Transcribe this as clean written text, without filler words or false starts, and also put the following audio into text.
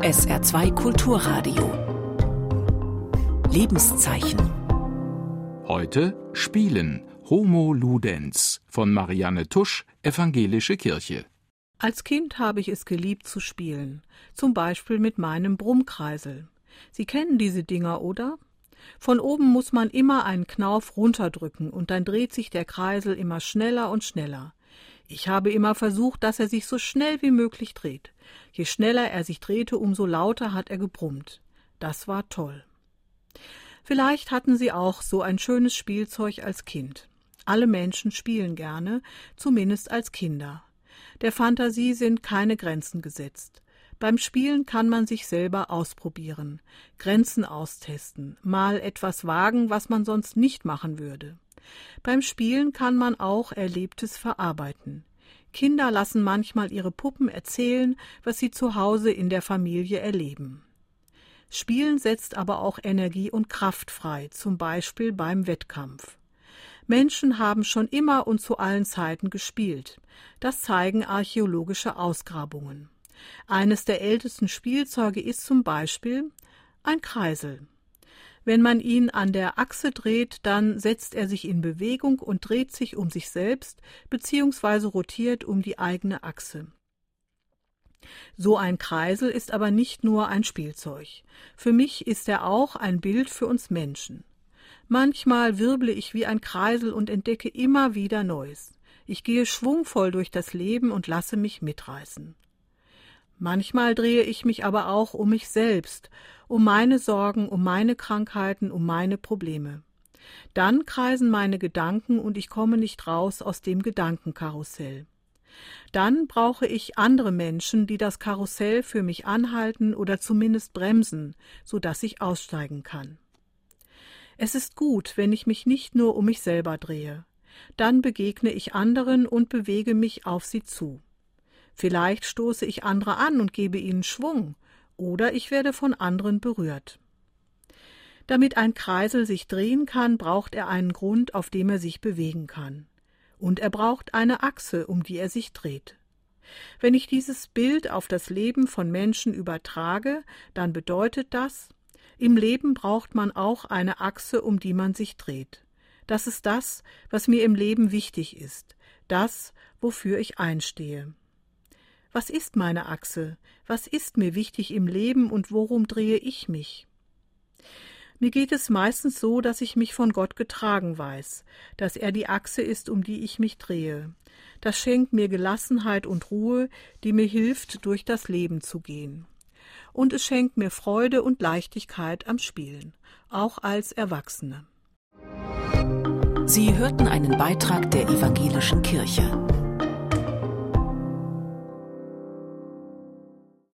SR2 Kulturradio. Lebenszeichen. Heute Spielen, Homo Ludens von Marianne Tusch, Evangelische Kirche. Als Kind habe ich es geliebt zu spielen, zum Beispiel mit meinem Brummkreisel. Sie kennen diese Dinger, oder? Von oben muss man immer einen Knauf runterdrücken und dann dreht sich der Kreisel immer schneller und schneller. Ich habe immer versucht, dass er sich so schnell wie möglich dreht. Je schneller er sich drehte, umso lauter hat er gebrummt. Das war toll. Vielleicht hatten Sie auch so ein schönes Spielzeug als Kind. Alle Menschen spielen gerne, zumindest als Kinder. Der Fantasie sind keine Grenzen gesetzt. Beim Spielen kann man sich selber ausprobieren, Grenzen austesten, mal etwas wagen, was man sonst nicht machen würde. Beim Spielen kann man auch Erlebtes verarbeiten. Kinder lassen manchmal ihre Puppen erzählen, was sie zu Hause in der Familie erleben. Spielen setzt aber auch Energie und Kraft frei, zum Beispiel beim Wettkampf. Menschen haben schon immer und zu allen Zeiten gespielt. Das zeigen archäologische Ausgrabungen. Eines der ältesten Spielzeuge ist zum Beispiel ein Kreisel. Wenn man ihn an der Achse dreht, dann setzt er sich in Bewegung und dreht sich um sich selbst bzw. rotiert um die eigene Achse. So ein Kreisel ist aber nicht nur ein Spielzeug. Für mich ist er auch ein Bild für uns Menschen. Manchmal wirble ich wie ein Kreisel und entdecke immer wieder Neues. Ich gehe schwungvoll durch das Leben und lasse mich mitreißen. Manchmal drehe ich mich aber auch um mich selbst, um meine Sorgen, um meine Krankheiten, um meine Probleme. Dann kreisen meine Gedanken und ich komme nicht raus aus dem Gedankenkarussell. Dann brauche ich andere Menschen, die das Karussell für mich anhalten oder zumindest bremsen, sodass ich aussteigen kann. Es ist gut, wenn ich mich nicht nur um mich selber drehe. Dann begegne ich anderen und bewege mich auf sie zu. Vielleicht stoße ich andere an und gebe ihnen Schwung, oder ich werde von anderen berührt. Damit ein Kreisel sich drehen kann, braucht er einen Grund, auf dem er sich bewegen kann. Und er braucht eine Achse, um die er sich dreht. Wenn ich dieses Bild auf das Leben von Menschen übertrage, dann bedeutet das, im Leben braucht man auch eine Achse, um die man sich dreht. Das ist das, was mir im Leben wichtig ist, das, wofür ich einstehe. Was ist meine Achse? Was ist mir wichtig im Leben und worum drehe ich mich? Mir geht es meistens so, dass ich mich von Gott getragen weiß, dass er die Achse ist, um die ich mich drehe. Das schenkt mir Gelassenheit und Ruhe, die mir hilft, durch das Leben zu gehen. Und es schenkt mir Freude und Leichtigkeit am Spielen, auch als Erwachsene. Sie hörten einen Beitrag der Evangelischen Kirche.